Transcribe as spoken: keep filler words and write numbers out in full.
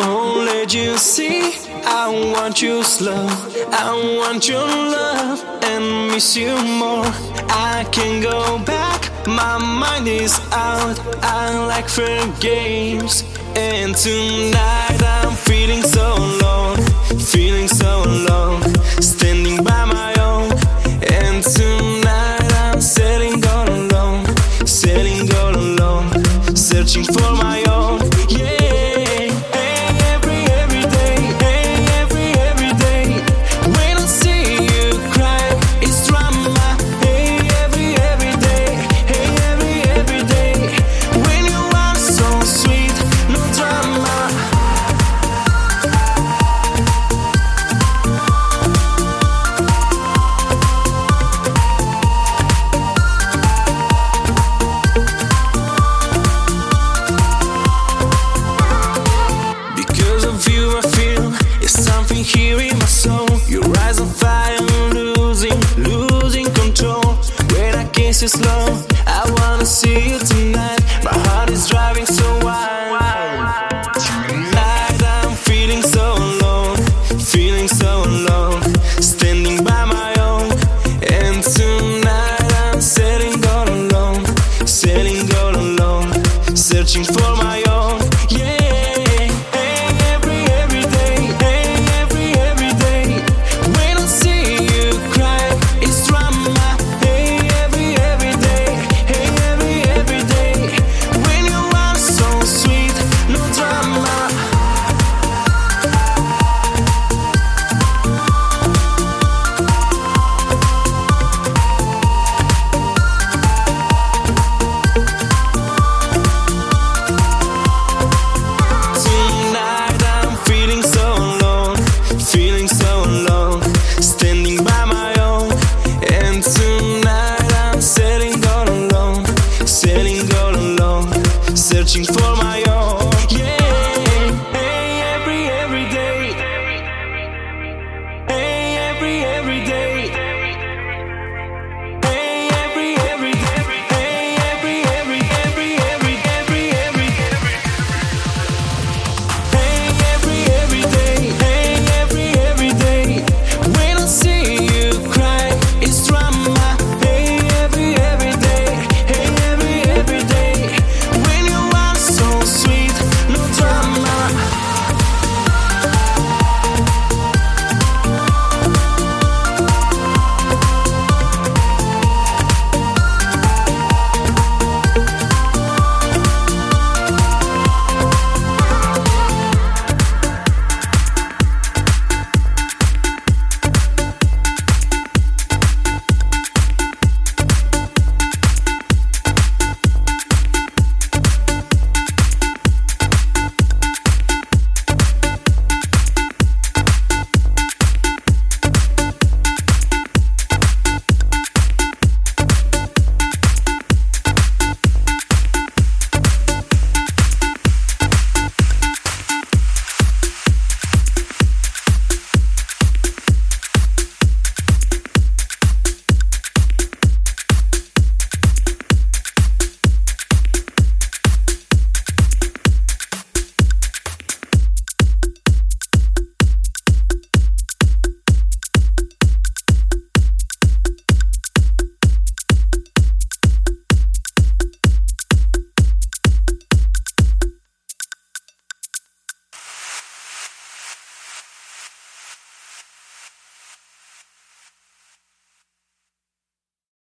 Only you see, I want you slow. I want your love and miss you more. I can't go back, my mind is out. I like fair games. And tonight I'm feeling so alone, feeling so alone, standing by my own. And tonight I'm sailing all alone, sailing all alone, searching for my own. Yeah. Here in my soul, your eyes on fire, losing, losing control. When I kiss you slow, I wanna see you tonight. My heart is driving so